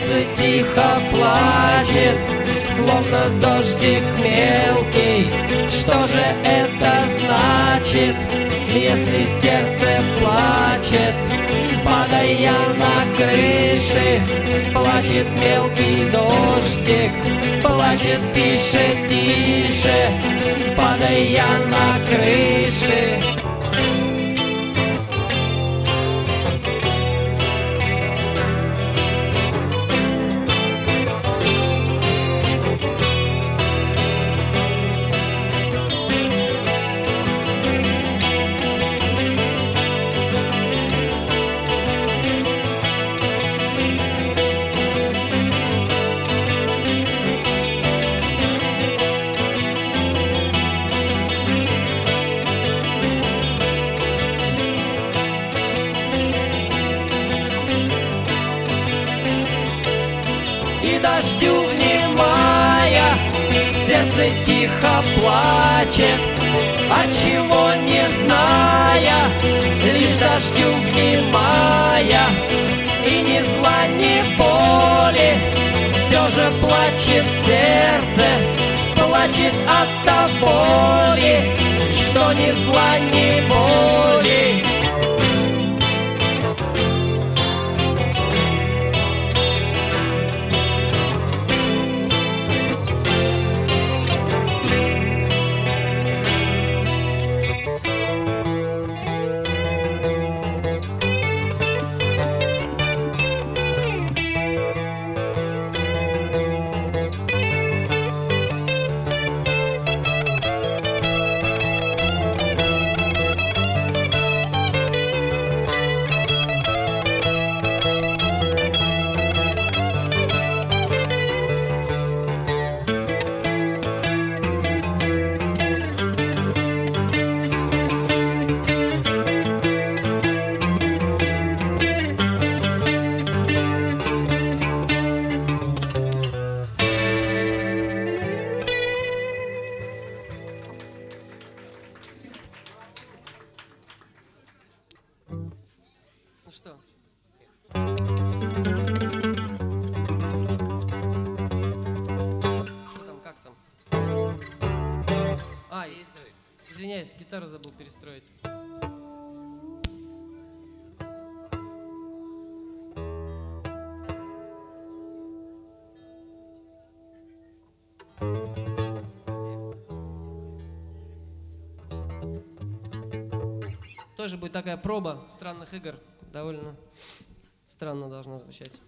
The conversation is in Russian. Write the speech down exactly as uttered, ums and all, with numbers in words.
сердце тихо плачет, словно дождик мелкий. Что же это значит, если сердце плачет? Падая на крыши, плачет мелкий дождик, плачет тише, тише, падая на крыши. И дождю внимая, сердце тихо плачет, отчего не зная, лишь дождю внимая, и ни зла, ни боли, все же плачет сердце, плачет от того ли, что ни зла, ни боли. Ну что? Что там, как там? А, извиняюсь, гитару забыл перестроить. Тоже будет такая проба странных игр. Довольно странно должна звучать.